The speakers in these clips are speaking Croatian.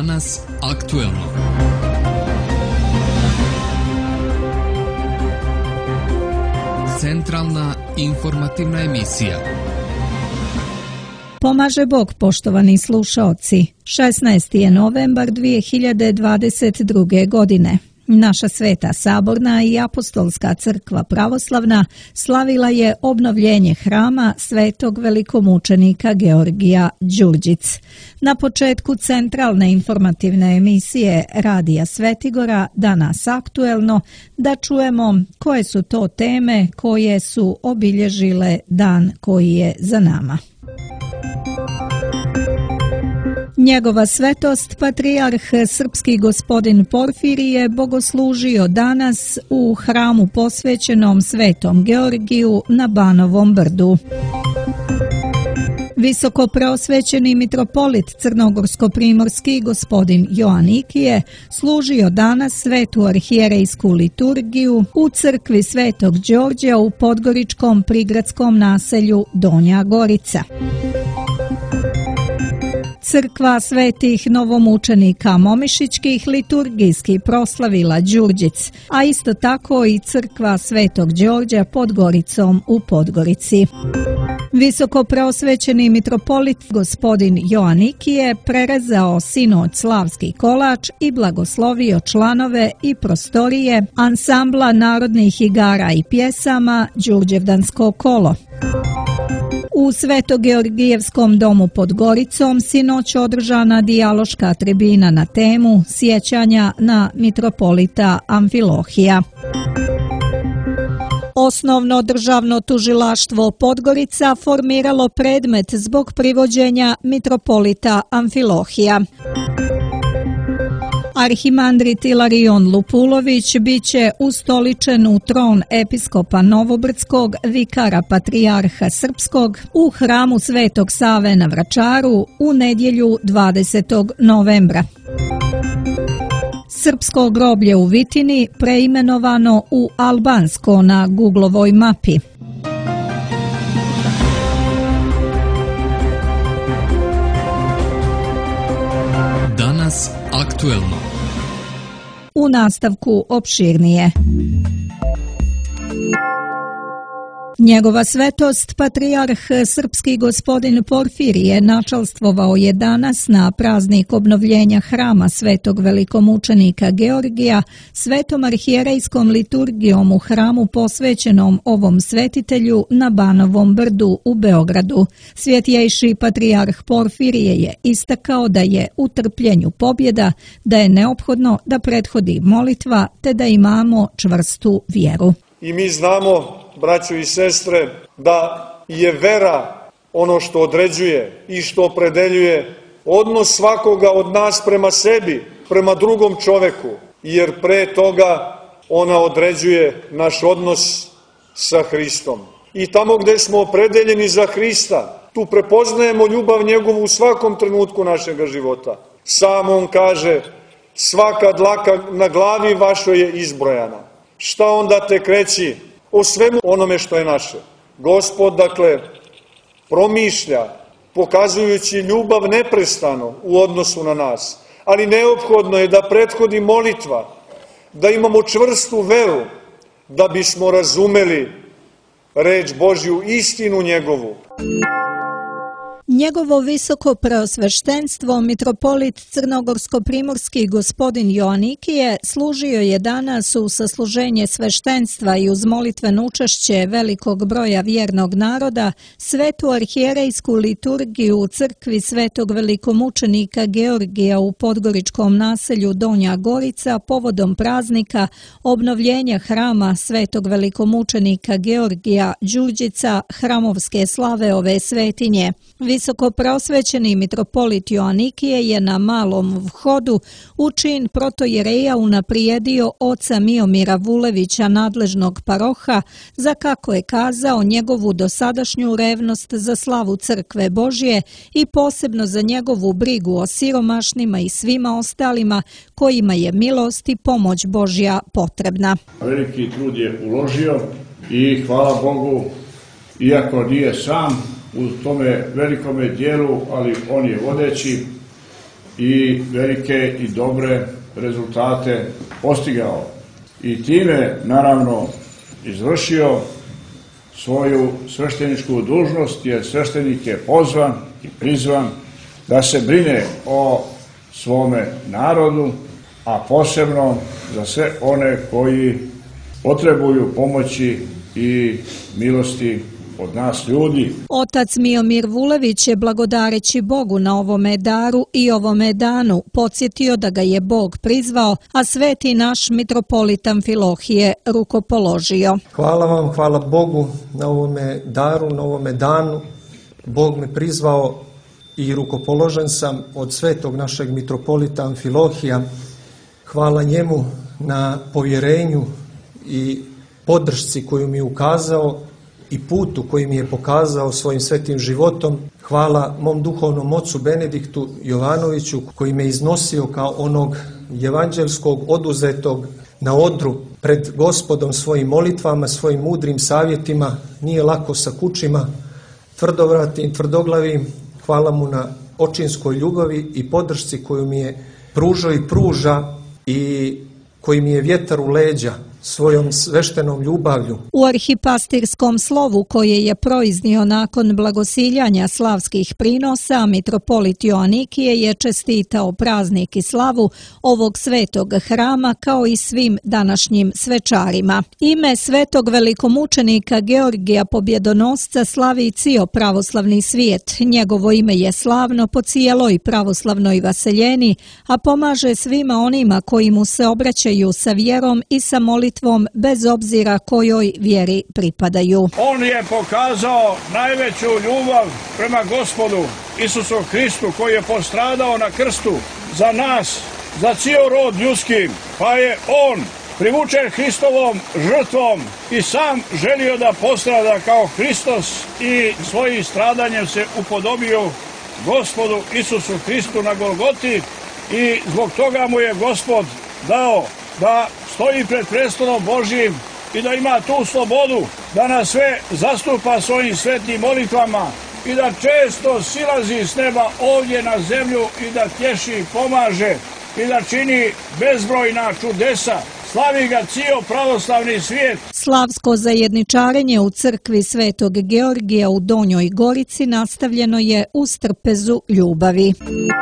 Danas aktuelno. Centralna informativna emisija. Pomaže Bog, poštovani slušaoci. 16. je novembar 2022. godine. Naša Sveta Saborna i Apostolska crkva pravoslavna slavila je obnovljenje hrama svetog velikomučenika Georgija Đurđic. Na početku centralne informativne emisije Radija Svetigora Danas aktuelno da čujemo koje su to teme koje su obilježile dan koji je za nama. Njegova svetost, patrijarh srpski gospodin Porfirije, bogoslužio danas u hramu posvećenom Svetom Georgiju na Banovom brdu. Visoko preosvećeni mitropolit crnogorsko-primorski gospodin Joanikije služio danas svetu arhijerejsku liturgiju u crkvi Svetog Đorđa u podgoričkom prigradskom naselju Donja Gorica. Crkva svetih novomučenika Momišićkih liturgijski proslavila Đurđic, a isto tako i crkva Svetog Đorđa pod Goricom u Podgorici. Visoko preosvećeni mitropolit gospodin Joanikije prerezao sinoć slavski kolač i blagoslovio članove i prostorije ansambla narodnih igara i pjesama Đurđevdansko kolo. U Sveto-Georgijevskom domu pod Goricom sinoć održana dijaloška tribina na temu sjećanja na mitropolita Amfilohija. Osnovno državno tužilaštvo Podgorica formiralo predmet zbog privođenja mitropolita Amfilohija. Arhimandrit Ilarion Lupulović biće ustoličen u tron episkopa Novobrdskog, vikara patrijarha srpskog, u hramu Svetog Save na Vračaru u nedjelju 20. novembra. Srpsko groblje u Vitini preimenovano u albansko na Googlovoj mapi. Danas aktuelno. U nastavku opširnije. Njegova svetost, patrijarh srpski gospodin Porfirije, načalstvovao je danas na praznik obnovljenja hrama svetog velikomučenika Georgija svetom arhijerejskom liturgijom u hramu posvećenom ovom svetitelju na Banovom brdu u Beogradu. Svjetjejši patrijarh Porfirije je istakao da je u trpljenju pobjeda, da je neophodno da prethodi molitva te da imamo čvrstu vjeru. I mi znamo, braćo i sestre, da je vera ono što određuje i što opredeljuje odnos svakoga od nas prema sebi, prema drugom čoveku, jer pre toga ona određuje naš odnos sa Hristom. I tamo gde smo opredeljeni za Hrista, tu prepoznajemo ljubav njegovu u svakom trenutku našega života. Sam on kaže, svaka dlaka na glavi vašoj je izbrojana. Šta onda tek reći o svemu onome što je naše? Gospod, dakle, promišlja, pokazujući ljubav neprestano u odnosu na nas, ali neophodno je da prethodi molitva, da imamo čvrstu veru, da bismo razumeli reč Božju, istinu njegovu. Njegovo visoko preosveštenstvo, mitropolit crnogorsko-primorski gospodin Joanikije, služio je danas u sasluženje sveštenstva i uz molitveno učešće velikog broja vjernog naroda svetu arhijerejsku liturgiju u crkvi svetog velikomučenika Georgija u podgoričkom naselju Donja Gorica povodom praznika obnovljenja hrama svetog velikomučenika Georgija Đurđica, hramovske slave ove svetinje. Visoko preosvećeni mitropolit Joanikije je na malom vhodu u čin protojereja unaprijedio oca Miomira Vulevića, nadležnog paroha, za, kako je kazao, njegovu dosadašnju revnost za slavu crkve Božje i posebno za njegovu brigu o siromašnima i svima ostalima kojima je milost i pomoć Božja potrebna. Veliki trud je uložio i hvala Bogu, iako nije sam u tome velikome dijelu, ali on je vodeći i velike i dobre rezultate postigao. I time, naravno, izvršio svoju svešteničku dužnost, jer sveštenik je pozvan i prizvan da se brine o svome narodu, a posebno za sve one koji potrebuju pomoći i milosti od nas ljudi. Otac Miomir Vulević je blagodareći Bogu na ovome daru i ovome danu podsjetio da ga je Bog prizvao, a sveti naš mitropolit Amfilohije rukopoložio. Hvala vam, hvala Bogu na ovome daru, na ovome danu. Bog me prizvao i rukopoložen sam od svetog našeg mitropolita Amfilohija. Hvala njemu na povjerenju i podršci koju mi je ukazao i putu koji mi je pokazao svojim svetim životom. Hvala mom duhovnom ocu Benediktu Jovanoviću koji me iznosio kao onog evanđelskog oduzetog na odru pred Gospodom svojim molitvama, svojim mudrim savjetima. Nije lako sa kućima, tvrdovratim, tvrdoglavim. Hvala mu na očinskoj ljubavi i podršci koju mi je pružao i pruža i koji mi je vjetar u leđa svojom sveštenom ljubavlju. U arhipastirskom slovu koje je proiznio nakon blagosiljanja slavskih prinosa, mitropolit Joanikije je čestitao praznik i slavu ovog svetog hrama kao i svim današnjim svečarima. Ime svetog velikomučenika Georgija Pobjedonosca slavi cijel pravoslavni svijet. Njegovo ime je slavno po cijeloj pravoslavnoj vaseljeni, a pomaže svima onima koji mu se obraćaju sa vjerom i sa molitvom bez obzira kojoj vjeri pripadaju. On je pokazao najveću ljubav prema Gospodu Isusu Hristu koji je postradao na krstu za nas, za cijel rod ljudski, pa je on privučen Hristovom žrtvom i sam želio da postrada kao Hristos i svojim stradanjem se upodobio Gospodu Isusu Hristu na Golgoti i zbog toga mu je Gospod dao da stoji pred prestolom Božjim i da ima tu slobodu da nas sve zastupa svojim svetim molitvama i da često silazi s neba ovdje na zemlju i da tješi, pomaže i da čini bezbrojna čudesa. Slavi ga cijel pravoslavni svijet. Slavsko zajedničarenje u crkvi Svetog Georgija u Donjoj Gorici nastavljeno je u strpezu ljubavi.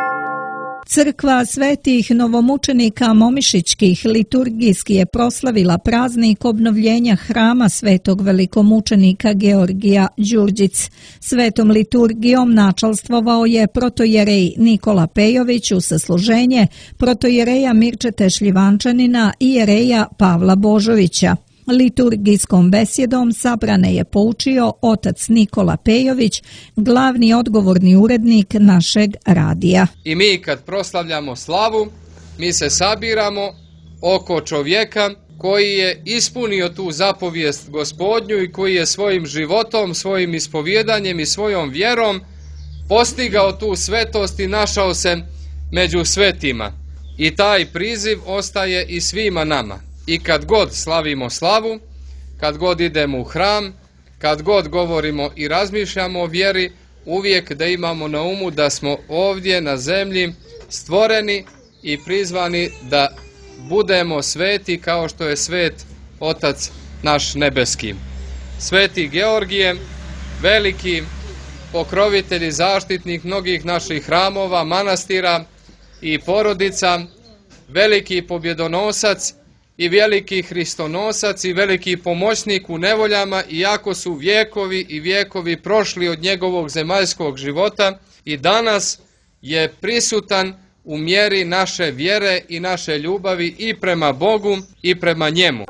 Crkva svetih novomučenika Momišićkih liturgijski je proslavila praznik obnovljenja hrama svetog velikomučenika Georgija Đurđic. Svetom liturgijom načalstvovao je protojerej Nikola Pejović u sasluženje protojereja Mirčete Šljivančanina i jereja Pavla Božovića. Liturgijskom besjedom sabrane je poučio otac Nikola Pejović, glavni odgovorni urednik našeg radija. I mi kad proslavljamo slavu, mi se sabiramo oko čovjeka koji je ispunio tu zapovijest Gospodnju i koji je svojim životom, svojim ispovjedanjem i svojom vjerom postigao tu svetost i našao se među svetima. I taj priziv ostaje i svima nama. I kad god slavimo slavu, kad god idemo u hram, kad god govorimo i razmišljamo o vjeri, uvijek da imamo na umu da smo ovdje na zemlji stvoreni i prizvani da budemo sveti kao što je svet Otac naš nebeski. Sveti Georgije, veliki pokrovitelj i zaštitnik mnogih naših hramova, manastira i porodica, veliki pobjedonosac i veliki hristonosac i veliki pomoćnik u nevoljama, iako su vijekovi i vijekovi prošli od njegovog zemaljskog života, i danas je prisutan u mjeri naše vjere i naše ljubavi i prema Bogu i prema njemu.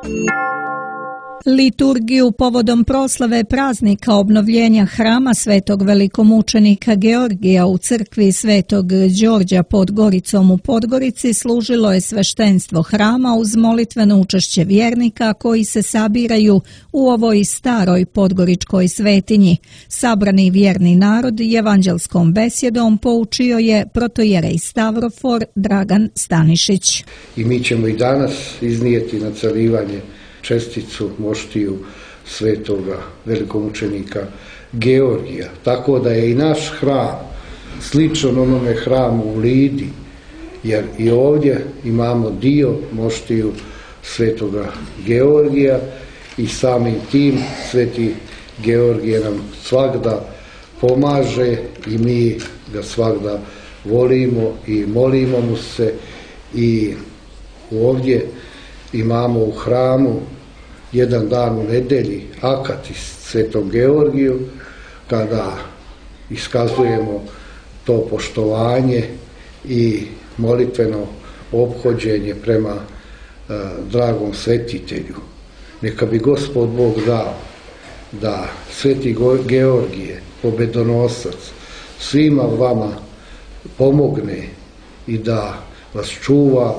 Liturgiju povodom proslave praznika obnovljenja hrama svetog velikomučenika Georgija u crkvi Svetog Đorđa pod Goricom u Podgorici služilo je sveštenstvo hrama uz molitveno učešće vjernika koji se sabiraju u ovoj staroj podgoričkoj svetinji. Sabrani vjerni narod evanđelskom besjedom poučio je protojerej Stavrofor Dragan Stanišić. I mi ćemo i danas iznijeti na carivanje česticu moštiju svetoga velikomučenika Georgija. Tako da je i naš hram sličan onome hramu u Lidi jer i ovdje imamo dio moštiju Svetoga Georgija i samim tim Sveti Georgije nam svagda pomaže i mi ga svagda volimo i molimo mu se. I ovdje imamo u hramu jedan dan u nedelji akatis Svetom Georgiju, kada iskazujemo to poštovanje i molitveno ophođenje prema dragom svetitelju. Neka bi Gospod Bog dao da Sveti Georgije, pobedonosac, svima vama pomogne i da vas čuva.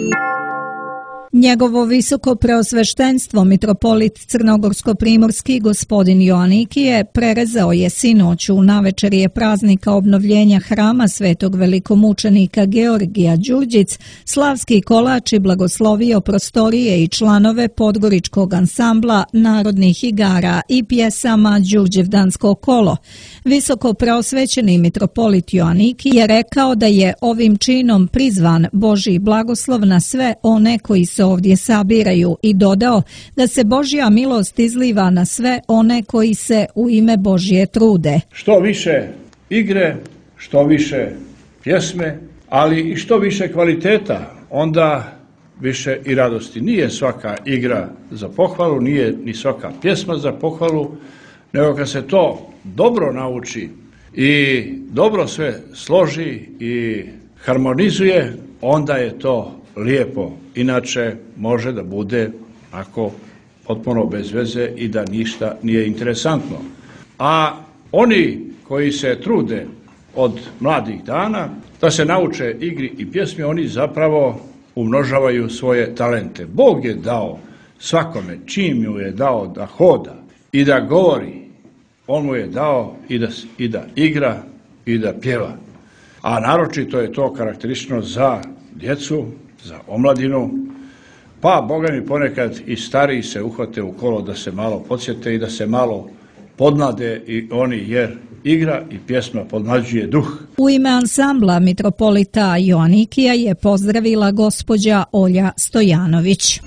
Njegovo visoko preosveštenstvo mitropolit crnogorsko-primorski gospodin Joanikije prerezao je sinoć u navečerje praznika obnovljenja hrama svetog velikomučenika Georgija Đurđic, slavski kolač i blagoslovio prostorije i članove podgoričkog ansambla narodnih igara i pjesama Đurđevdansko kolo. Visoko preosvećeni mitropolit Joanikije je rekao da je ovim činom prizvan Božji blagoslov na sve one koji se ovdje sabiraju i dodao da se Božja milost izliva na sve one koji se u ime Božje trude. Što više igre, što više pjesme, ali i što više kvaliteta, onda više i radosti. Nije svaka igra za pohvalu, nije ni svaka pjesma za pohvalu, nego kad se to dobro nauči i dobro sve složi i harmonizuje, onda je to lijepo. Inače može da bude ako potpuno bez veze i da ništa nije interesantno. A oni koji se trude od mladih dana da se nauče igri i pjesmi, oni zapravo umnožavaju svoje talente. Bog je dao svakome, čim mu je dao da hoda i da govori, on mu je dao i da igra i da pjeva. A naročito je to karakteristično za djecu, za omladinu, pa Boga mi ponekad i stariji se uhvate u kolo da se malo podsjete i da se malo podmlade i oni, jer igra i pjesma podmlađuje duh. U ime ansambla mitropolita Joanikija je pozdravila gospođa Olja Stojanović.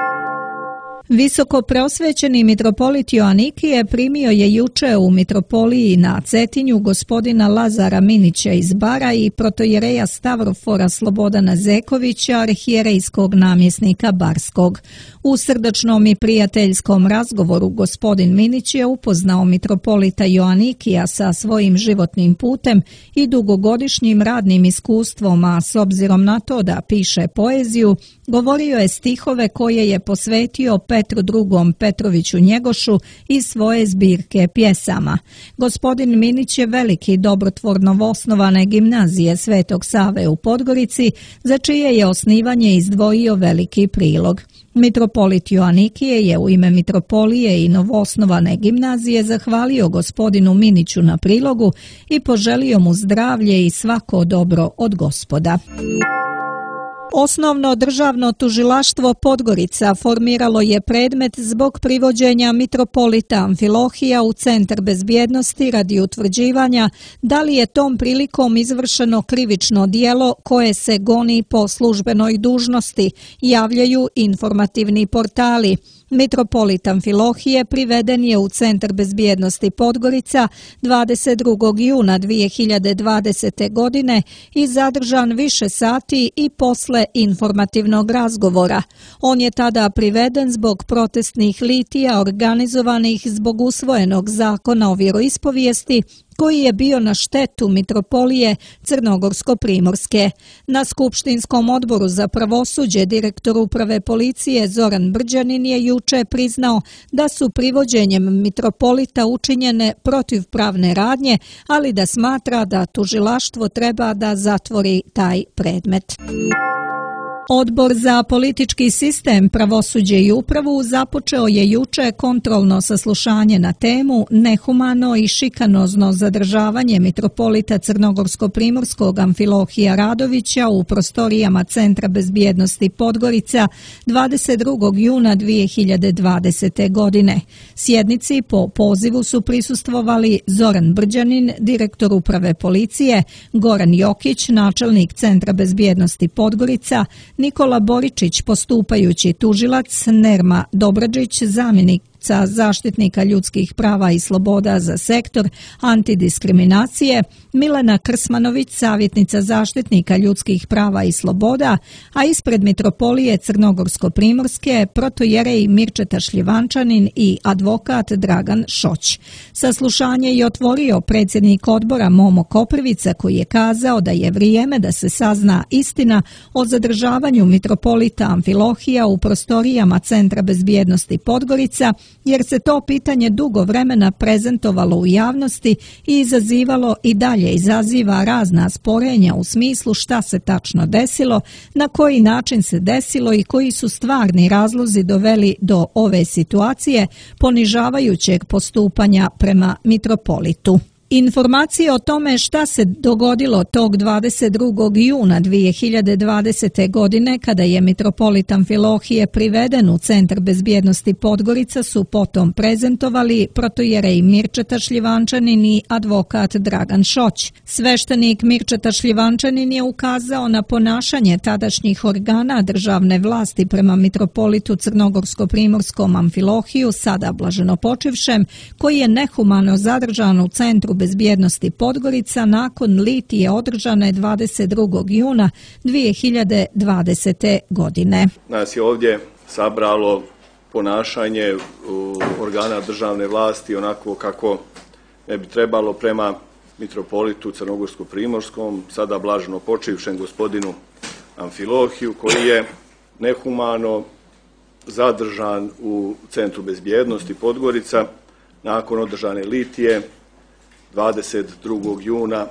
Visoko preosvećeni mitropolit Joanikije primio je juče u mitropoliji na Cetinju gospodina Lazara Minića iz Bara i protojereja Stavrofora Slobodana Zekovića, arhijerejskog namjesnika Barskog. U srdačnom i prijateljskom razgovoru gospodin Minić je upoznao mitropolita Joanikija sa svojim životnim putem i dugogodišnjim radnim iskustvom, a s obzirom na to da piše poeziju, govorio je stihove koje je posvetio Petru II. Petroviću Njegošu iz svoje zbirke pjesama. Gospodin Minić je veliki dobrotvor novoosnovane gimnazije Svetog Save u Podgorici, za čije je osnivanje izdvojio veliki prilog. Mitropolit Joanikije je u ime mitropolije i novoosnovane gimnazije zahvalio gospodinu Miniću na prilogu i poželio mu zdravlje i svako dobro od Gospoda. Osnovno državno tužilaštvo Podgorica formiralo je predmet zbog privođenja mitropolita Amfilohija u Centar bezbjednosti radi utvrđivanja da li je tom prilikom izvršeno krivično djelo koje se goni po službenoj dužnosti, javljaju informativni portali. Mitropolit Amfilohije priveden je u Centar bezbjednosti Podgorica 22. juna 2020. godine i zadržan više sati i posle informativnog razgovora. On je tada priveden zbog protestnih litija organizovanih zbog usvojenog zakona o vjeroispovijesti koji je bio na štetu mitropolije Crnogorsko-primorske. Na Skupštinskom odboru za pravosuđe direktor uprave policije Zoran Brđanin je juče priznao da su privođenjem mitropolita učinjene protivpravne radnje, ali da smatra da tužilaštvo treba da zatvori taj predmet. Odbor za politički sistem, pravosuđe i upravu započeo je juče kontrolno saslušanje na temu nehumano i šikanozno zadržavanje mitropolita Crnogorsko-primorskog Amfilohija Radovića u prostorijama Centra bezbjednosti Podgorica 22. juna 2020. godine. Sjednici po pozivu su prisustvovali Zoran Brđanin, direktor uprave policije, Goran Jokić, načelnik Centra bezbjednosti Podgorica, Nikola Boričić, postupajući tužilac, Nerma Dobrađić, zamjenik zaštitnika ljudskih prava i sloboda za sektor antidiskriminacije, Milena Krsmanović, savjetnica zaštitnika ljudskih prava i sloboda, a ispred mitropolije Crnogorsko-primorske protojerej Mirčeta Šljivančanin i advokat Dragan Šoć. Saslušanje je otvorio predsjednik odbora Momo Koprivica, koji je kazao da je vrijeme da se sazna istina o zadržavanju mitropolita Amfilohija u prostorijama Centra bezbjednosti Podgorica, jer se to pitanje dugo vremena prezentovalo u javnosti i izazivalo i dalje izaziva razna sporenja u smislu šta se tačno desilo, na koji način se desilo i koji su stvarni razlozi doveli do ove situacije ponižavajućeg postupanja prema mitropolitu. Informacije o tome šta se dogodilo tog 22. juna 2020. godine kada je mitropolit Amfilohije priveden u Centar bezbjednosti Podgorica su potom prezentovali protojerej Mirčeta Šljivančanin i advokat Dragan Šoć. Sveštenik Mirčeta Šljivančanin je ukazao na ponašanje tadašnjih organa državne vlasti prema mitropolitu Crnogorsko-primorskom Amfilohiju, sada blaženopočivšem, koji je nehumano zadržan u Centru bezbjednosti Podgorica nakon litije održane 22. juna 2020. godine. Nas je ovdje sabralo ponašanje organa državne vlasti onako kako ne bi trebalo prema mitropolitu Crnogorsko-primorskom, sada blaženo počivšem gospodinu Amfilohiju, koji je nehumano zadržan u Centru bezbjednosti Podgorica nakon održane litije 22. juna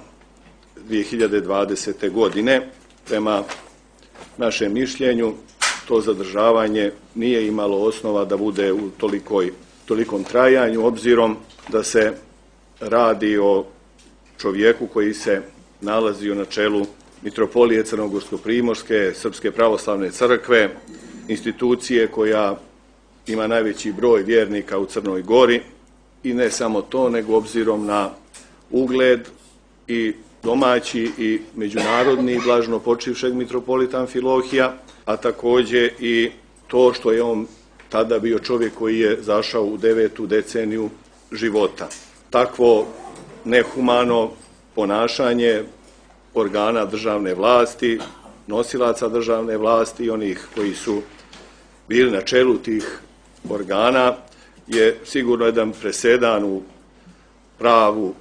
2020. godine. Prema našem mišljenju, to zadržavanje nije imalo osnova da bude u tolikom trajanju, obzirom da se radi o čovjeku koji se nalazio na čelu mitropolije Crnogorsko-primorske, Srpske pravoslavne crkve, institucije koja ima najveći broj vjernika u Crnoj Gori, i ne samo to, nego obzirom na ugled i domaći i međunarodni blaženo počivšeg mitropolita Amfilohija, a također i to što je on tada bio čovjek koji je zašao u 9. deceniju života. Takvo nehumano ponašanje organa državne vlasti, nosilaca državne vlasti i onih koji su bili na čelu tih organa je sigurno jedan presedan u pravu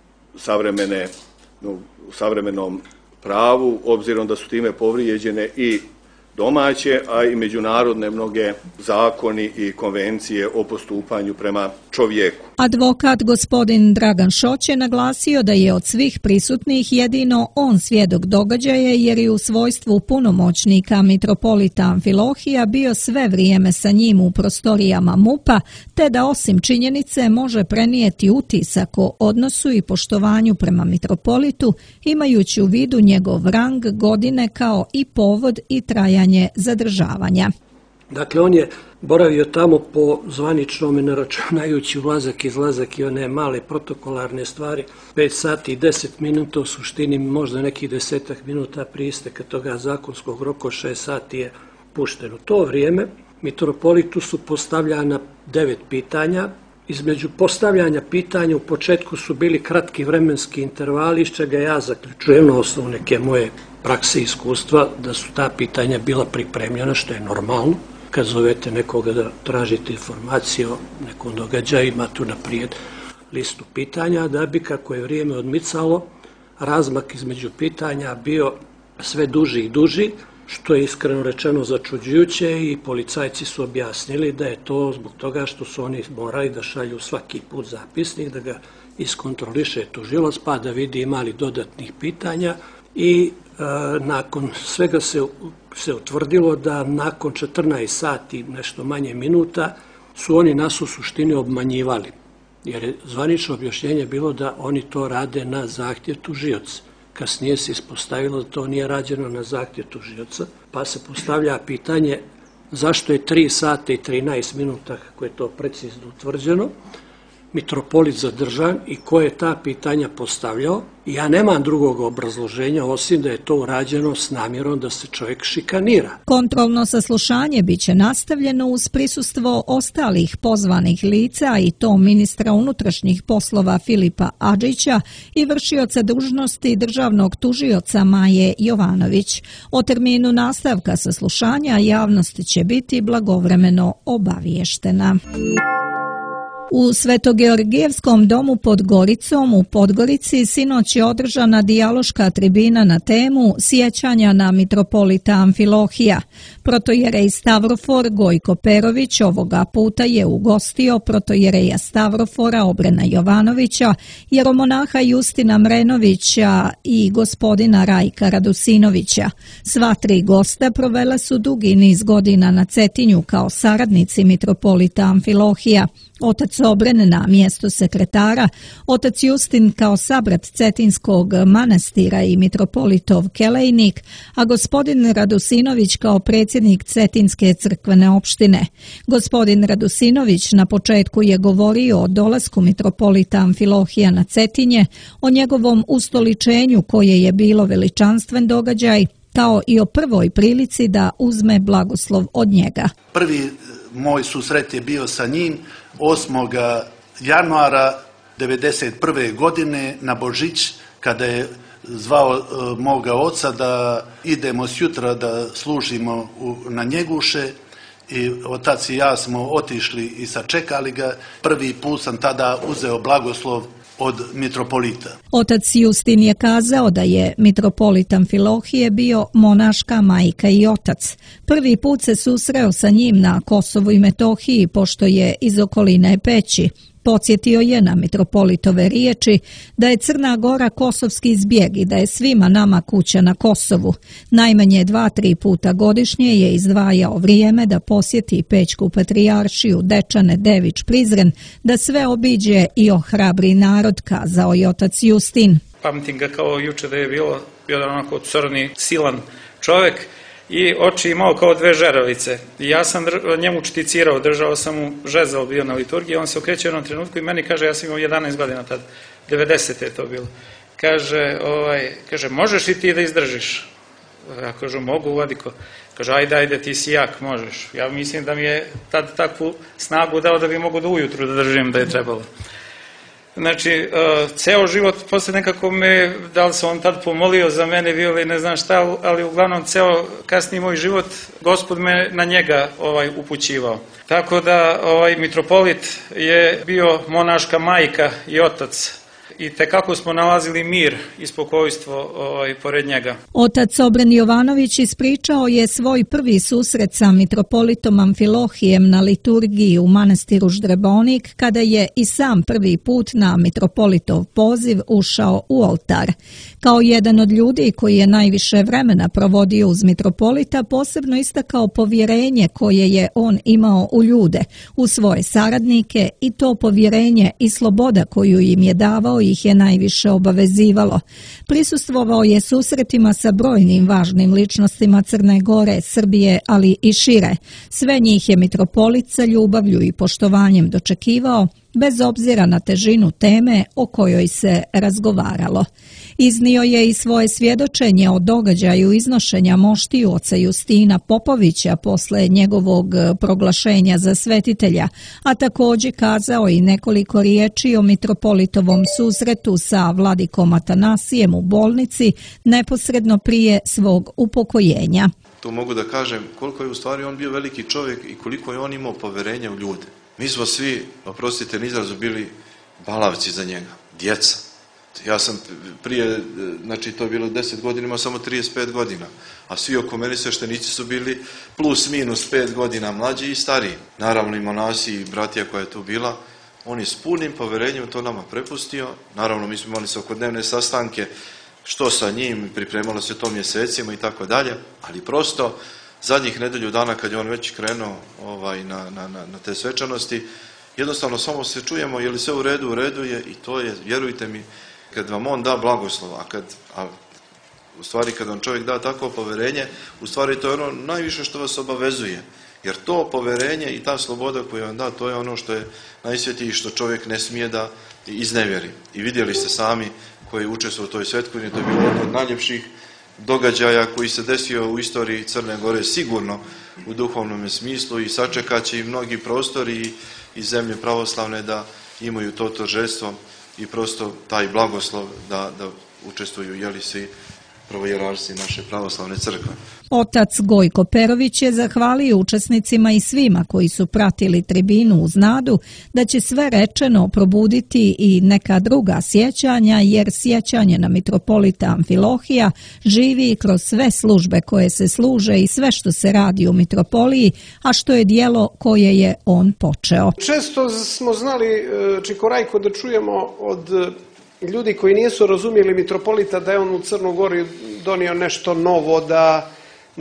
u savremenom pravu, obzirom da su time povrijeđene i domaće, a i međunarodne mnoge zakoni i konvencije o postupanju prema čovjeku. Advokat gospodin Dragan Šoć je naglasio da je od svih prisutnih jedino on svjedok događaja, jer je u svojstvu punomoćnika mitropolita Amfilohija bio sve vrijeme sa njim u prostorijama MUP-a, te da osim činjenice može prenijeti utisak o odnosu i poštovanju prema mitropolitu, imajući u vidu njegov rang, godine kao i povod i trajanje zadržavanja. Dakle, on je boravio tamo po zvaničnome, ne računajući ulazak, izlazak i one male protokolarne stvari, 5 sati i 10 minuta, u suštini možda nekih 10 minuta prije isteka toga zakonskog roka, 6 sati je pušten. U to vrijeme mitropolitu su postavljana 9 pitanja. Između postavljanja pitanja u početku su bili kratki vremenski intervali, iz čega ja zaključujem na osnovu neke moje prakse i iskustva da su ta pitanja bila pripremljena, što je normalno. Kad zovete nekoga da tražite informacije o nekom događaju, imate unaprijed listu pitanja, da bi, kako je vrijeme odmicalo, razmak između pitanja bio sve duži i duži, što je iskreno rečeno začuđujuće, i policajci su objasnili da je to zbog toga što su oni morali da šalju svaki put zapisnik, da ga iskontroliše tužilac, pa da vidi ima li dodatnih pitanja, i nakon svega se utvrdilo da nakon 14 sati, nešto manje minuta, su oni nas u suštini obmanjivali. Jer je zvanično objašnjenje bilo da oni to rade na zahtjev tužioca. Kasnije se ispostavilo da to nije rađeno na zahtjev tužioca, pa se postavlja pitanje zašto je 3 sata i 13 minuta, kako je to precizno utvrđeno, mitropolit zadržan i ko je ta pitanja postavljao. Ja nemam drugog obrazloženja osim da je to urađeno s namjerom da se čovjek šikanira. Kontrolno saslušanje biće nastavljeno uz prisustvo ostalih pozvanih lica i to ministra unutrašnjih poslova Filipa Adžića i vršioca dužnosti državnog tužioca Maje Jovanović. O terminu nastavka saslušanja javnost će biti blagovremeno obaviještena. U Svetogeorgijevskom domu pod Goricom u Podgorici sinoć je održana dijaloška tribina na temu sjećanja na mitropolita Amfilohija. Protojerej Stavrofor Gojko Perović ovoga puta je ugostio protojereja Stavrofora Obrena Jovanovića, jeromonaha Justina Mrenovića i gospodina Rajka Radusinovića. Sva 3 gosta provela su dugi niz godina na Cetinju kao saradnici mitropolita Amfilohija. Otac Obren na mjestu sekretara, otac Justin kao sabrat Cetinskog manastira i mitropolitov kelejnik, a gospodin Radusinović kao predsjednik Cetinske crkvene opštine. Gospodin Radusinović na početku je govorio o dolasku mitropolita Amfilohija na Cetinje, o njegovom ustoličenju koje je bilo veličanstven događaj, kao i o prvoj prilici da uzme blagoslov od njega. Prvi moj susret je bio sa njim 8. januara 1991. godine na Božić, kada je zvao moga oca da idemo sjutra da služimo na Njeguše. I otac i ja smo otišli i sačekali ga. Prvi put sam tada uzeo blagoslov od mitropolita. Otac Justin je kazao da je mitropolit Amfilohije bio monaška majka i otac. Prvi put se susreo sa njim na Kosovu i Metohiji, pošto je iz okoline Peći. Podsjetio je na mitropolitove riječi da je Crna Gora kosovski zbjeg i da je svima nama kuća na Kosovu. Najmanje 2-3 puta godišnje je izdvajao vrijeme da posjeti Pećku patrijaršiju, Dečane, Devič, Prizren, da sve obiđe i ohrabri narod, kazao je otac Justin. Pamtim ga kao juče da je bio onako crni, silan čovjek i oči imao kao 2 žeravice. I ja sam njemu čticirao, držao sam mu žezal, bio na liturgiji, on se okreće u jednom trenutku i meni kaže, ja sam imao 11 godina tad, 90. je to bilo. Kaže, možeš i ti da izdržiš? Ja kažu, mogu, vladiko. Kaže, ajde, ti si jak, možeš. Ja mislim da mi je tad takvu snagu dao da bi mogo da ujutru da držim da je trebalo. Znači, ceo život, posle nekako da li se on tad pomolio za mene bio ili ne znam šta, ali uglavnom ceo kasniji moj život, Gospod me na njega upućivao. Tako da mitropolit je bio monaška majka i otac. I tekako smo nalazili mir i spokojstvo pored njega. Otac Obren Jovanović ispričao je svoj prvi susret sa mitropolitom Amfilohijem na liturgiji u manastiru Ždrebonik, kada je i sam prvi put na mitropolitov poziv ušao u oltar. Kao jedan od ljudi koji je najviše vremena provodio uz mitropolita, posebno istakao povjerenje koje je on imao u ljude, u svoje saradnike, i to povjerenje i sloboda koju im je davao ih je najviše obavezivalo. Prisustvovao je susretima sa brojnim važnim ličnostima Crne Gore, Srbije, ali i šire. Sve njih je mitropolit sa ljubavlju i poštovanjem dočekivao, bez obzira na težinu teme o kojoj se razgovaralo. Iznio je i svoje svjedočenje o događaju iznošenja moštiju oca Justina Popovića posle njegovog proglašenja za svetitelja, a također kazao i nekoliko riječi o mitropolitovom susretu sa vladikom Atanasijem u bolnici neposredno prije svog upokojenja. Tu mogu da kažem koliko je u stvari on bio veliki čovjek i koliko je on imao poverenja u ljude. Mi smo svi, oprostite na izrazu, bili balavci za njega, djeca. Ja sam prije, znači to je bilo 10 godina, imao samo 35 godina, a svi oko mene sveštenici su bili plus minus 5 godina mlađi i stariji. Naravno i monasi i bratija koja je tu bila, on je s punim poverenjem to nama prepustio. Naravno mi smo imali svakodnevne sastanke što sa njim, pripremalo se to mjesecima i tako dalje, ali prosto zadnjih nedelju dana kad je on već krenuo na te svečanosti, jednostavno samo se čujemo je li sve u redu je i to je, vjerujte mi, kad vam on da blagoslov, u stvari kad vam čovjek da takvo poverenje, u stvari to je ono najviše što vas obavezuje. Jer to poverenje i ta sloboda koju vam da, to je ono što je najsvetije i što čovjek ne smije da iznevjeri. I vidjeli ste sami koji je učestvovao u toj svetkovini, to je bilo od najljepših događaja koji se desio u istoriji Crne Gore, sigurno u duhovnom smislu, i sačekat će i mnogi prostori i zemlje pravoslavne da imaju to торжество i prosto taj blagoslov da učestvuju svi prvovjerarci naše pravoslavne crkve. Otac Gojko Perović je zahvalio učesnicima i svima koji su pratili tribinu uz nadu da će sve rečeno probuditi i neka druga sjećanja, jer sjećanje na mitropolita Amfilohija živi kroz sve službe koje se služe i sve što se radi u mitropoliji, a što je djelo koje je on počeo. Često smo znali, Čikorajko, da čujemo od ljudi koji nisu razumjeli mitropolita da je on u Crnu Goru donio nešto novo, da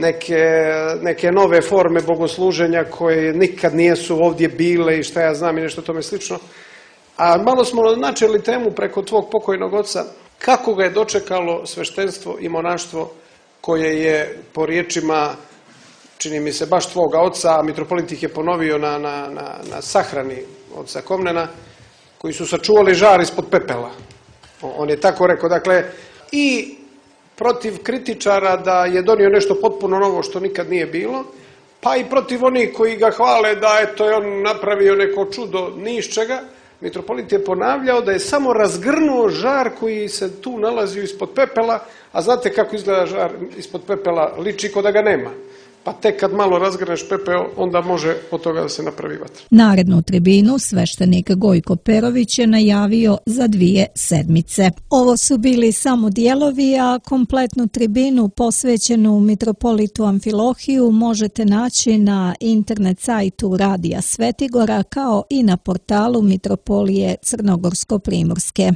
neke nove forme bogosluženja koje nikad nisu ovdje bile i šta ja znam i nešto tome slično. A malo smo načeli temu preko tvog pokojnog oca, kako ga je dočekalo sveštenstvo i monaštvo koje je po riječima, čini mi se, baš tvoga oca, a mitropolit ih je ponovio na sahrani oca Komnena, koji su sačuvali žar ispod pepela. On je tako rekao, dakle, i protiv kritičara da je donio nešto potpuno novo što nikad nije bilo, pa i protiv onih koji ga hvale da je on napravio neko čudo ni iz čega. Mitropolit je ponavljao da je samo razgrnuo žar koji se tu nalazio ispod pepela, a znate kako izgleda žar ispod pepela, liči ko da ga nema. Pa tek kad malo razgrneš pepeo, onda može od toga da se napravi vatra. Narednu tribinu sveštenik Gojko Perović je najavio za 2 sedmice. Ovo su bili samo dijelovi, a kompletnu tribinu posvećenu mitropolitu Amfilohiju možete naći na internet sajtu Radija Svetigora kao i na portalu Mitropolije Crnogorsko-Primorske.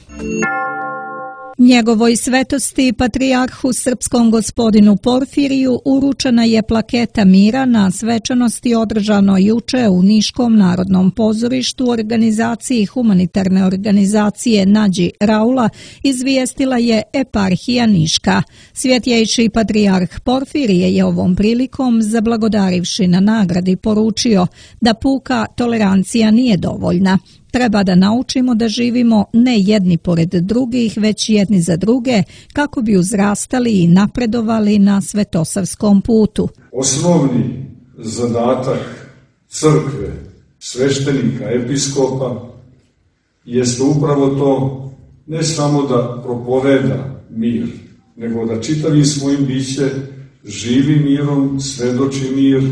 Njegovoj svetosti patrijarhu srpskom gospodinu Porfiriju uručena je plaketa mira na svečanosti održanoj juče u Niškom narodnom pozorištu organizaciji humanitarne organizacije Nađi Raula, izvijestila je eparhija Niška. Svjetjejši patrijarh Porfirije je ovom prilikom, zablagodarivši na nagradi, poručio da puka tolerancija nije dovoljna. Treba da naučimo da živimo ne jedni pored drugih, već jedni za druge, kako bi uzrastali i napredovali na svetosavskom putu. Osnovni zadatak crkve, sveštenika, episkopa, jeste upravo to, ne samo da propoveda mir, nego da čitavim svojim biće živi mirom, svedoči mir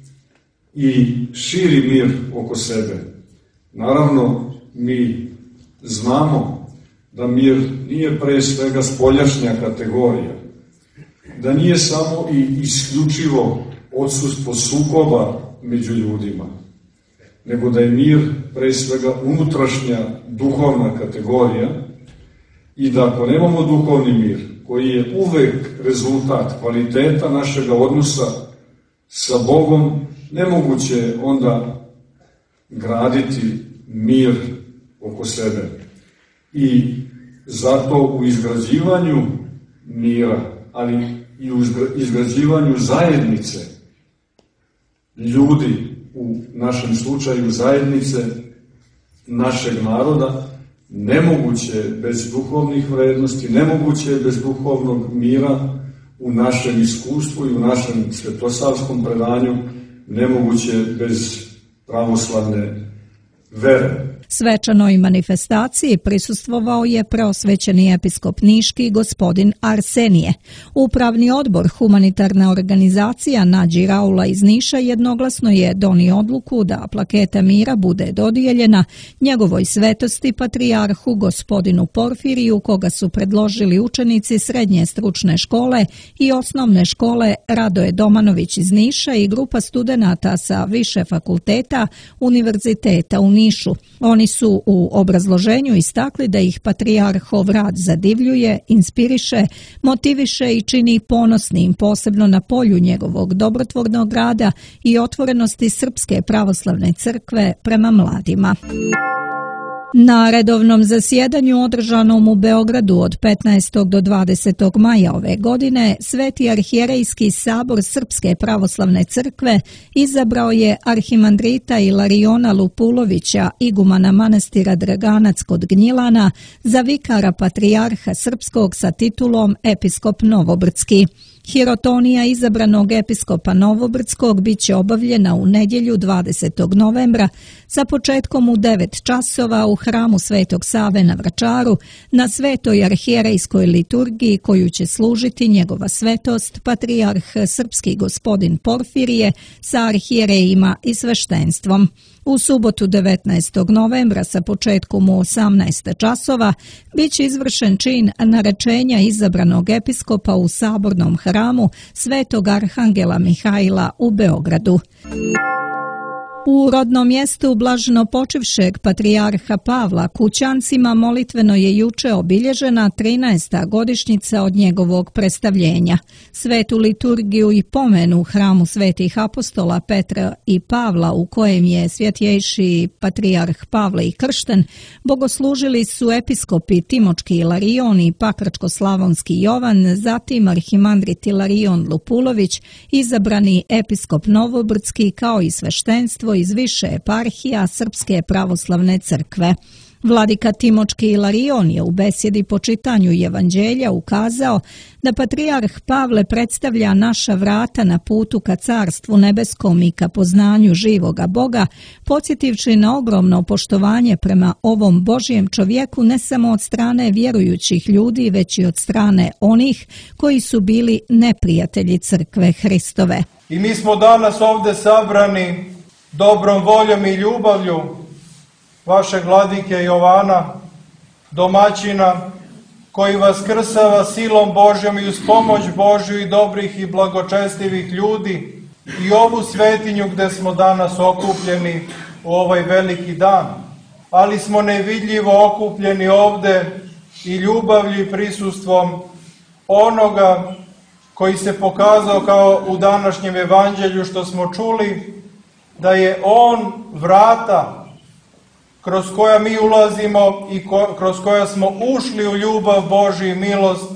i širi mir oko sebe. Naravno, mi znamo da mir nije pre svega spoljašnja kategorija, da nije samo i isključivo odsustvo sukoba među ljudima, nego da je mir pre svega unutrašnja duhovna kategorija i da ako nemamo duhovni mir, koji je uvek rezultat kvaliteta našega odnosa sa Bogom, nemoguće onda graditi mir oko sebe. I zato u izgrađivanju mira, ali i u izgrađivanju zajednice ljudi, u našem slučaju zajednice našeg naroda, nemoguće bez duhovnih vrednosti, nemoguće bez duhovnog mira u našem iskustvu i u našem svetosavskom predanju, nemoguće bez pravoslavne vere. Svečanoj manifestaciji prisustvovao je preosvećeni episkop Niški gospodin Arsenije. Upravni odbor humanitarna organizacija Nađi Raula iz Niša jednoglasno je donio odluku da plaketa mira bude dodijeljena njegovoj svetosti patrijarhu gospodinu Porfiriju, koga su predložili učenici srednje stručne škole i osnovne škole Radoje Domanović iz Niša i grupa studenata sa više fakulteta Univerziteta u Nišu. Oni Oni su u obrazloženju istakli da ih patrijarhov rad zadivljuje, inspiriše, motiviše i čini ponosnim, posebno na polju njegovog dobrotvornog rada i otvorenosti Srpske pravoslavne crkve prema mladima. Na redovnom zasjedanju održanom u Beogradu od 15. do 20. maja ove godine, Sveti arhijerejski sabor Srpske pravoslavne crkve izabrao je arhimandrita Ilariona Lupulovića, igumana manastira Draganac kod Gnjilana, za vikara patrijarha srpskog sa titulom episkop Novobrdski. Hirotonija izabranog episkopa Novobrdskog biće obavljena u nedjelju 20. novembra sa početkom u 9 časova u hramu Svetog Save na Vračaru na Svetoj arhijerejskoj liturgiji koju će služiti njegova svetost patrijarh srpski gospodin Porfirije sa arhijerejima i sveštenstvom. U subotu 19. novembra sa početkom u 18 časova biće izvršen čin narečenja izabranog episkopa u sabornom hramu Svetog Arhangela Mihajla u Beogradu. U rodnom mjestu blaženopočivšeg patrijarha Pavla Kućancima molitveno je juče obilježena 13. godišnjica od njegovog predstavljenja. Svetu liturgiju i pomen u hramu svetih apostola Petra i Pavla, u kojem je svjetjejši patrijarh Pavle i kršten, bogoslužili su episkopi Timočki Ilarion i Pakračko-slavonski Jovan, zatim arhimandrit Ilarion Lupulović, izabrani episkop Novobrdski, kao i sveštenstvo iz više eparhija Srpske pravoslavne crkve. Vladika Timočki Ilarion je u besjedi po čitanju Evanđelja ukazao da patrijarh Pavle predstavlja naša vrata na putu ka Carstvu nebeskom i ka poznanju živoga Boga, podsjetivši na ogromno poštovanje prema ovom Božjem čovjeku ne samo od strane vjerujućih ljudi, već i od strane onih koji su bili neprijatelji crkve Hristove. I mi smo danas ovdje sabrani dobrom voljom i ljubavlju vašeg vladike Jovana, domaćina, koji vas krsava silom Božjom i uz pomoć Božju i dobrih i blagočestivih ljudi i ovu svetinju gdje smo danas okupljeni u ovaj veliki dan. Ali smo nevidljivo okupljeni ovdje i ljubavlju i prisustvom onoga koji se pokazao kao u današnjem evanđelju što smo čuli, da je on vrata kroz koja mi ulazimo i kroz koja smo ušli u ljubav Božju i milost,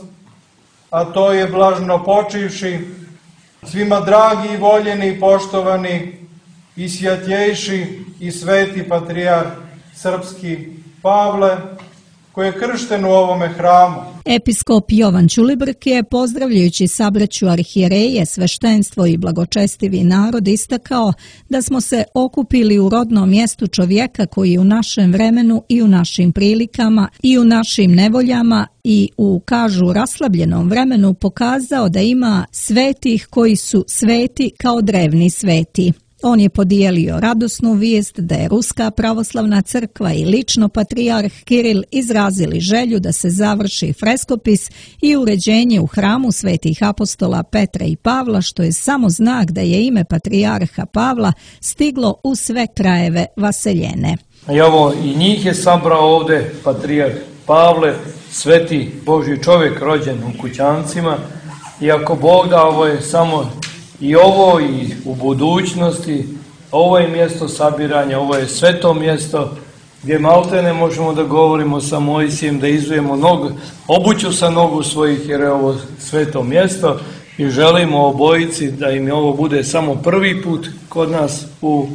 a to je blaženo počivši, svima dragi i voljeni i poštovani i svjetjejši i sveti patrijarh srpski Pavle, koji je kršten u ovome hramu. Episkop Jovan Ćulibrk je, pozdravljajući sabraću arhijereje, sveštenstvo i blagočestivi narod, istakao da smo se okupili u rodnom mjestu čovjeka koji u našem vremenu i u našim prilikama i u našim nevoljama i u, kažu, raslabljenom vremenu pokazao da ima svetih koji su sveti kao drevni sveti. On je podijelio radosnu vijest da je Ruska pravoslavna crkva i lično patrijarh Kiril izrazili želju da se završi freskopis i uređenje u hramu svetih apostola Petra i Pavla, što je samo znak da je ime patrijarha Pavla stiglo u sve krajeve vaseljene. I ovo i njih je sabrao ovdje patrijarh Pavle, sveti Božji čovjek rođen u Kućancima, i ako Bog da, ovo je samo i ovo i u budućnosti, ovo je mjesto sabiranja, ovo je sveto mjesto gdje maltene možemo da govorimo sa Mojsijem, da izujemo obuću sa nogu svojih, jer je ovo sveto mjesto i želimo obojici da im ovo bude samo prvi put kod nas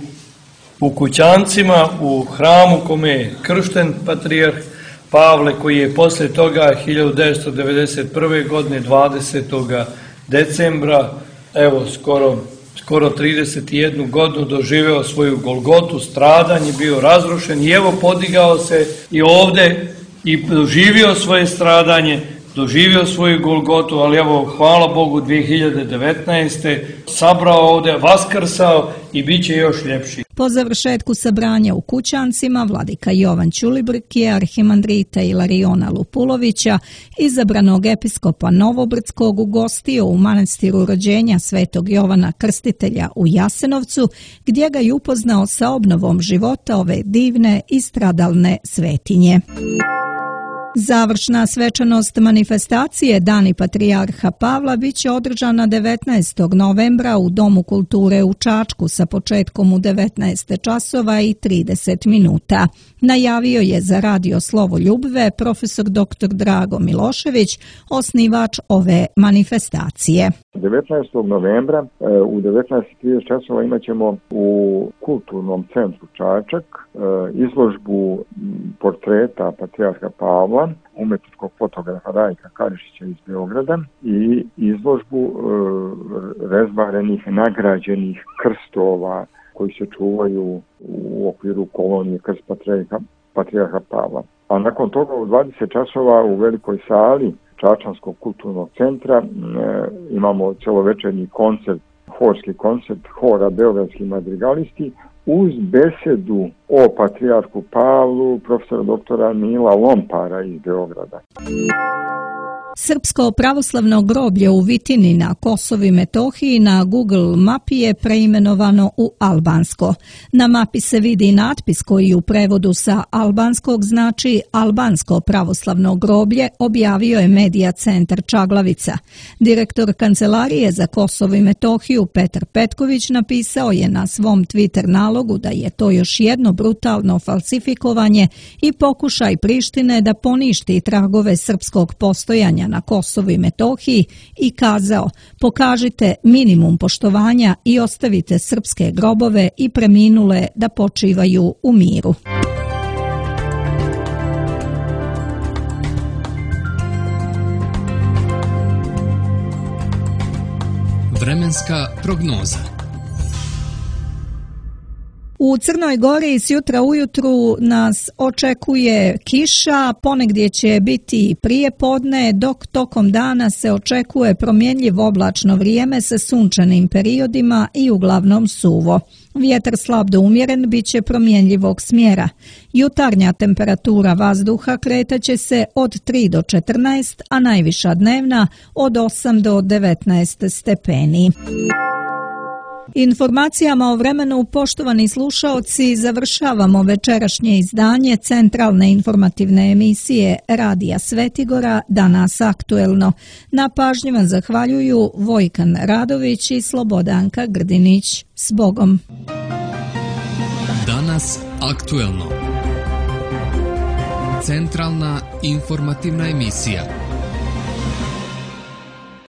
u Kućancima, u hramu kome je kršten patrijarh Pavle, koji je poslije toga 1991. godine 20. decembra, evo skoro 31 godinu doživeo svoju Golgotu, stradanje, bio razrušen i evo podigao se i ovdje i doživio svoje stradanje doživio svoju Golgotu, ali evo, hvala Bogu, 2019. sabrao ovde, vaskrsao i bit će još ljepši. Po završetku sabranja u Kućancima, vladika Jovan Ćulibrk je arhimandrita Ilariona Lupulovića, izabranog episkopa Novobrdskog, ugostio u manastiru rođenja Svetog Jovana Krstitelja u Jasenovcu, gdje ga je upoznao sa obnovom života ove divne i stradalne svetinje. Završna svečanost manifestacije Dani Patrijarha Pavla biće održana 19. novembra u Domu kulture u Čačku sa početkom u 19 časova i 30 minuta. Najavio je za Radio Slovo Ljubve profesor dr. Drago Milošević, osnivač ove manifestacije. 19. novembra u 19:30 časova imat ćemo u Kulturnom centru Čačak izložbu portreta Patrijarha Pavla, umetničkog fotografa Rajka Karišića iz Beograda i izložbu rezbarenih, nagrađenih krstova koji se čuvaju u okviru kolonije krst Patrijarha Pavla. A nakon toga u 20 časova u velikoj sali Čačanskog kulturnog centra imamo celovečernji koncert, horski koncert hora Beogradski madrigalisti uz besedu o Patrijarhu Pavlu profesora doktora Mila Lompara iz Beograda. Srpsko pravoslavno groblje u Vitini na Kosovu i Metohiji na Google mapi je preimenovano u albansko. Na mapi se vidi natpis koji u prevodu sa albanskog znači Albansko pravoslavno groblje, objavio je Medija centar Čaglavica. Direktor Kancelarije za Kosovo i Metohiju Petar Petković napisao je na svom Twitter nalogu da je to još jedno brutalno falsifikovanje i pokušaj Prištine da poništi tragove srpskog postojanja na Kosovu i Metohiji i kazao: pokažite minimum poštovanja i ostavite srpske grobove i preminule da počivaju u miru. Vremenska prognoza. U Crnoj Gori s jutra ujutru nas očekuje kiša, ponegdje će biti prije podne, dok tokom dana se očekuje promjenjivo oblačno vrijeme sa sunčanim periodima i uglavnom suvo. Vjetar slab do umjeren bit će promjenjivog smjera. Jutarnja temperatura vazduha kretaće se od 3 do 14, a najviša dnevna od 8 do 19 stepeni. Informacijama o vremenu, poštovani slušaoci, završavamo večerašnje izdanje centralne informativne emisije Radija Svetigora Danas aktuelno. Na pažnji vam zahvaljuju Vojkan Radović i Slobodanka Grdinić. S Bogom! Danas aktuelno. Centralna informativna emisija.